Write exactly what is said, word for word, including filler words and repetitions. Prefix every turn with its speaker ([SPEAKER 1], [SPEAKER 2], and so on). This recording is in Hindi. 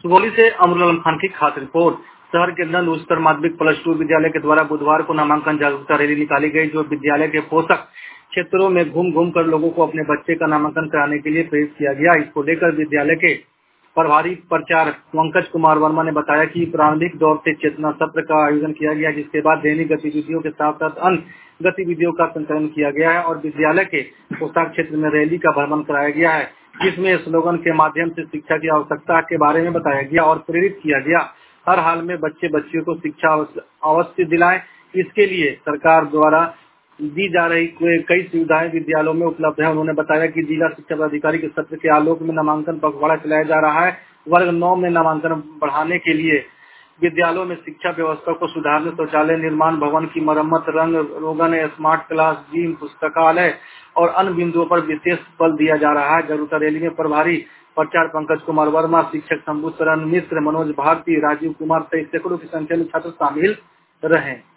[SPEAKER 1] सुगौली से अमरुल आलम खान की खास रिपोर्ट। शहर के नंद उच्चतर माध्यमिक प्लस टू विद्यालय के द्वारा बुधवार को नामांकन जागरूकता रैली निकाली गई, जो विद्यालय के पोषक क्षेत्रों में घूम घूम कर लोगों को अपने बच्चे का नामांकन कराने के लिए प्रेरित किया गया। इसको लेकर विद्यालय के प्रभारी प्रचार पंकज कुमार वर्मा ने बताया कि प्रारंभिक दौर से चेतना सत्र का आयोजन किया गया, जिसके बाद दैनिक गतिविधियों के साथ साथ अन्य गतिविधियों का संचालन किया गया है और विद्यालय के पोशाक क्षेत्र में रैली का भ्रमण कराया गया है, जिसमें स्लोगन के माध्यम से शिक्षा की आवश्यकता के बारे में बताया गया और प्रेरित किया गया। हर हाल में बच्चे बच्चियों को शिक्षा अवश्य दिलाएं, इसके लिए सरकार द्वारा दी जा रही कई सुविधाएं विद्यालयों में उपलब्ध है। उन्होंने बताया कि जिला शिक्षा पदाधिकारी के सत्र के आलोक में नामांकन पखवाड़ा चलाया जा रहा है। वर्ग नौ में नामांकन बढ़ाने के लिए विद्यालयों में शिक्षा व्यवस्था को सुधारने, शौचालय निर्माण, भवन की मरम्मत, रंग रोगन, स्मार्ट क्लास, जिम, पुस्तकालय और अन्य बिंदुओं पर विशेष बल दिया जा रहा है। जागरूकता रैली में प्रभारी प्रचार पंकज कुमार वर्मा, शिक्षक शंभू शरण मिश्र, मनोज भारती, राजीव कुमार सहित सैकड़ों की संख्या में छात्र शामिल रहे।